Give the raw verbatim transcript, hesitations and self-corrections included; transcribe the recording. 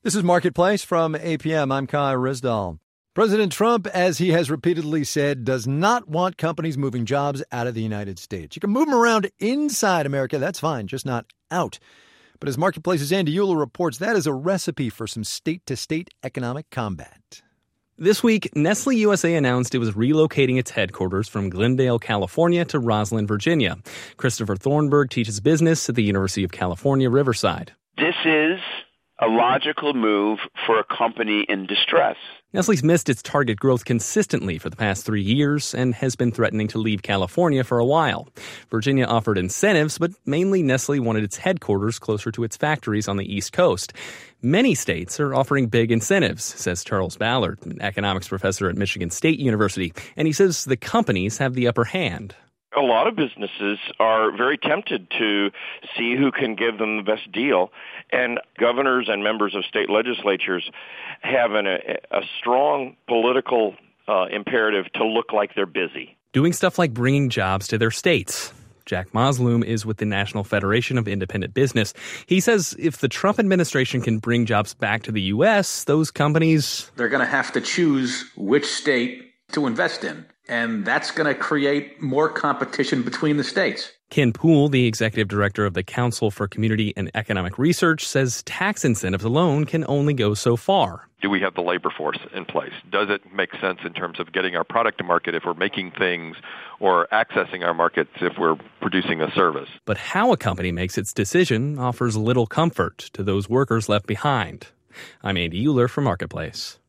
This is Marketplace from A P M. I'm Kai Risdall. President Trump, as he has repeatedly said, does not want companies moving jobs out of the United States. You can move them around inside America, that's fine, just not out. But as Marketplace's Andy Euler reports, that is a recipe for some state-to-state economic combat. This week, Nestle U S A announced it was relocating its headquarters from Glendale, California to Roslyn, Virginia. Christopher Thornburg teaches business at the University of California, Riverside. This is a logical move for a company in distress. Nestle's missed its target growth consistently for the past three years and has been threatening to leave California for a while. Virginia offered incentives, but mainly Nestle wanted its headquarters closer to its factories on the East Coast. Many states are offering big incentives, says Charles Ballard, an economics professor at Michigan State University, and he says the companies have the upper hand. A lot of businesses are very tempted to see who can give them the best deal, and governors and members of state legislatures have an, a, a strong political uh, imperative to look like they're busy. Doing stuff like bringing jobs to their states. Jack Moslum is with the National Federation of Independent Business. He says if the Trump administration can bring jobs back to the U S, those companies... They're going to have to choose which state to invest in. And that's going to create more competition between the states. Ken Poole, the executive director of the Council for Community and Economic Research, says tax incentives alone can only go so far. Do we have the labor force in place? Does it make sense in terms of getting our product to market if we're making things or accessing our markets if we're producing a service? But how a company makes its decision offers little comfort to those workers left behind. I'm Andy Euler for Marketplace.